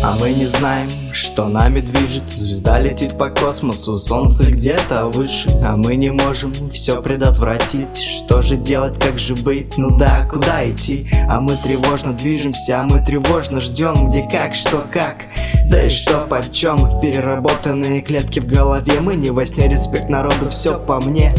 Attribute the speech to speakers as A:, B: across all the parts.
A: А мы не знаем, что нами движет. Звезда летит по космосу, солнце где-то выше, а мы не можем все предотвратить. Что же делать, как же быть, ну да, куда идти? А мы тревожно движемся, а мы тревожно ждем, где как, что как. Да и что почем, переработанные клетки в голове. Мы не во сне, респект народу, все по мне.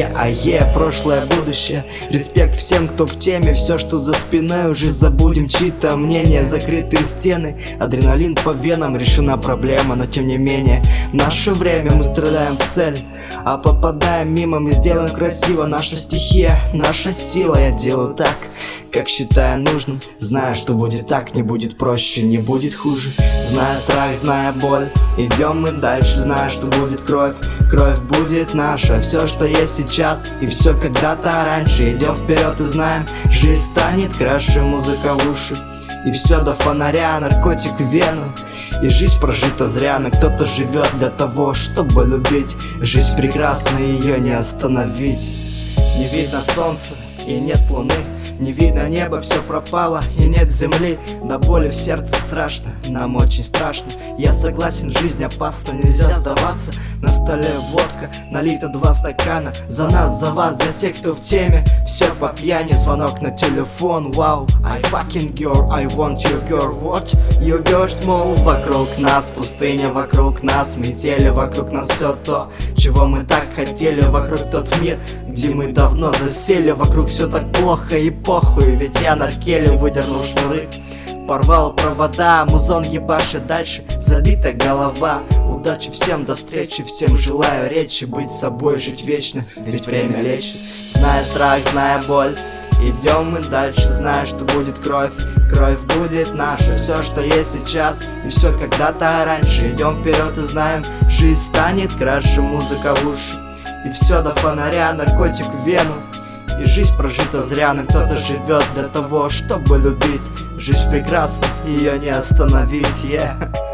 A: Прошлое, будущее. Респект всем, кто в теме. Все, что за спиной, уже забудем чьи-то мнения. Закрытые стены, адреналин по венам. Решена проблема, но тем не менее наше время, мы страдаем в цель, а попадаем мимо, мы сделаем красиво. Наша стихия, наша сила. Я делаю так, как считаю нужным, зная, что будет так, не будет проще, не будет хуже. Зная страх, зная боль, идем мы дальше, зная, что будет кровь. Кровь будет наша, все, что есть сейчас, и все когда-то раньше. Идем вперед и знаем, жизнь станет краше, музыка в уши. И все до фонаря, наркотик в вену. И жизнь прожита зря, но кто-то живет для того, чтобы любить. Жизнь прекрасна, ее не остановить. Не видно солнца и нет луны, не видно неба, все пропало и нет земли. До боли в сердце страшно, нам очень страшно. Я согласен, жизнь опасна, нельзя сдаваться. На столе водка, налито 2 стакана. За нас, за вас, за тех, кто в теме. Все по пьяни, звонок на телефон. Вау, I fucking girl, I want your girl. What? Your girl small. Вокруг нас пустыня, вокруг нас метели. Вокруг нас все то, чего мы так хотели. Вокруг тот мир, где мы давно засели. Вокруг все так плохо и похуй, ведь я наркелем выдернул шнуры, порвал провода, музон ебашит дальше, забита голова. Удачи всем, до встречи, всем желаю речи, быть собой, жить вечно, ведь время лечит. Зная страх, зная боль, идем мы дальше, зная, что будет кровь. Кровь будет наша, все, что есть сейчас, и все когда-то раньше. Идем вперед и знаем, жизнь станет краше, музыка в уши. И все до фонаря, наркотик в вену. И жизнь прожита зря, но кто-то живет для того, чтобы любить. Жизнь прекрасна, ее не остановить,